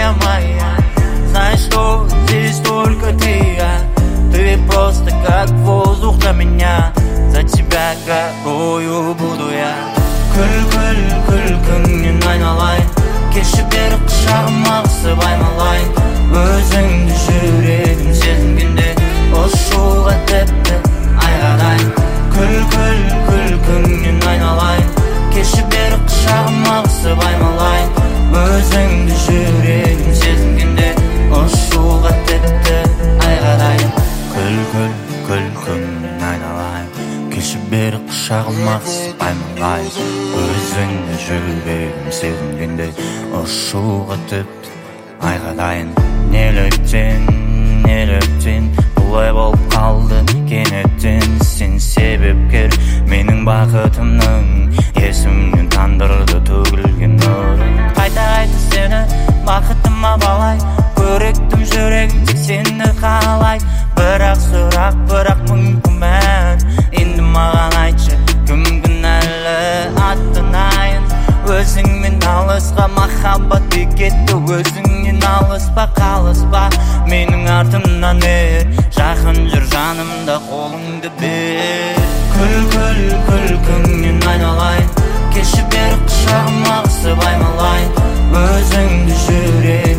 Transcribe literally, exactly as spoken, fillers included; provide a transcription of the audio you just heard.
моя, моя. Знаешь, что здесь только ты, я. Ты просто как воздух для меня. За тебя горою буду я. Күл-күл, күлкіңнен айналайын. Келші бері құшағыма қысып аймалайын. Өзіңді жүрегім сезінгенде ұшуға тіпті айғадайын. Күл-күл, күлкіңнен айналайын. Келші бері құшағыма қысып аймалайын. Өзіңді жүрегім сезінгенде ұшуға тіпті айғадайын. Күл-күл, күлкіңнен айналайын. Келші бері құшағыма қысып аймалайын. Өзіңді жүрегім сезінгенде ұшуға тіпті айғадайын. Неліктен, неліктен бұлай болып қалды кенеттен. Сен себепкер менің бақытымның, есімнен тандырды төгілген нұрын. Қайта-қайта сені бақытыма балай, көріктім жүрегім тек сені қалай. Бірақ сұрақ, бірақ мың күмән. Енді маған айтшы, кім кінәлі аттанайын. Өзіңмен алысқа махаббат бекетті. Өзіңнен алыспа, қалыспа, менің артымнан ер. Жақын жүр жанымда, қолыңды бер. Күл-күл, күлкіңнен айналайын. Келші бері құшағыма қысып аймалайын. Өзіңді жүрегім